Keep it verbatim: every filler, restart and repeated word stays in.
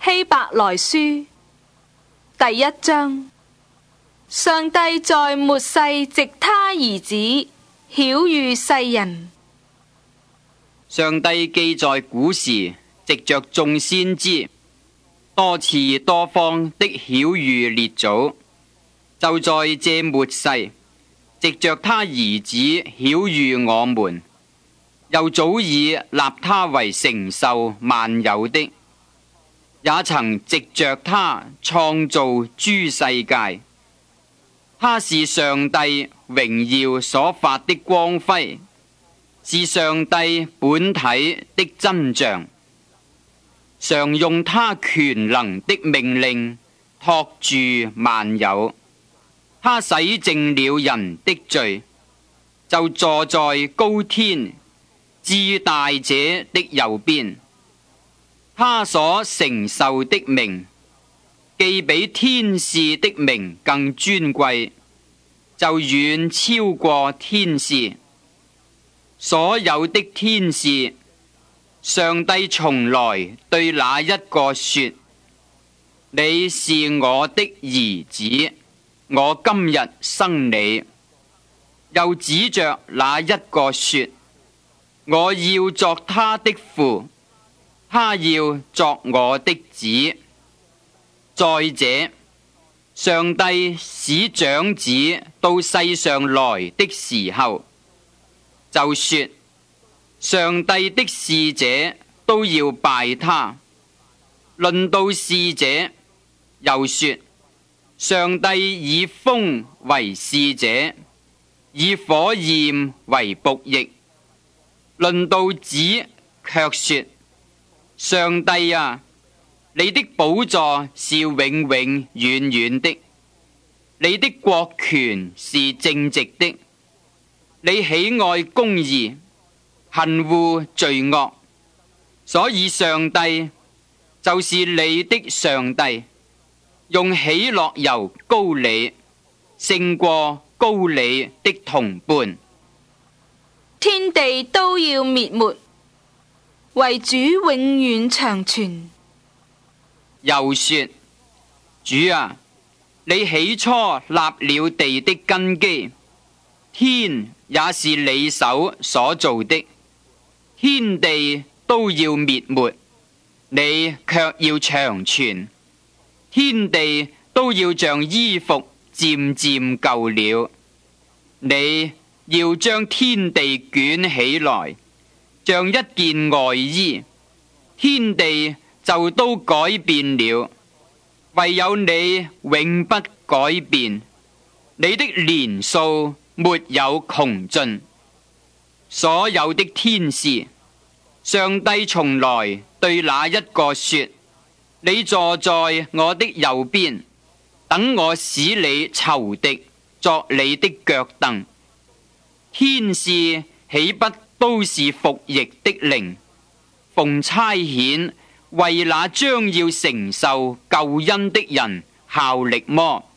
希伯來書第一章。上帝在末世藉他兒子曉諭世人。 上帝既在古時藉着眾先知多次多方的曉諭列祖，就在這末世藉着他兒子曉諭我們，又早已立他為承受萬有的，也曾藉着他創造諸世界。他是上帝榮耀所發的光輝，是上帝本體的真像，常用他權能的命令托住萬有。他洗淨了人的罪，就坐在高天至大者的右邊。他所承受的名，既比天使的名更尊貴，就遠超過天使。所有的天使，上帝從來對那一個說：你是我的兒子，我今日生你。又指着那一個說：我要作他的父，他要作我的子。再者，上帝使長子到世上來的時候，就說：上帝的使者都要拜他。論到使者，又說：上帝以風為使者，以火焰為僕役。論到子，卻說：上帝啊，你的寶座是永永遠遠的，你的國權是正直的，你喜愛公義，恨惡罪惡，所以上帝就是你的上帝，用喜樂油膏你，勝過膏你的同伴。 天地都要滅沒，唯主永遠長存。 又說：主啊，你起初立了地的根基，天也是你手所造的，天地都要滅沒，你卻要長存。天地都要像衣服漸漸舊了，你要將天地捲起來，像一件外衣，天地就都改變了，唯有你永不改變，你的年數沒有窮盡。所有的天使，上帝從來對那一個說：你坐在我的右邊，等我使你仇敵作你的腳凳。天使豈不都是服役的靈，奉差遣為那將要承受救恩的人效力麼？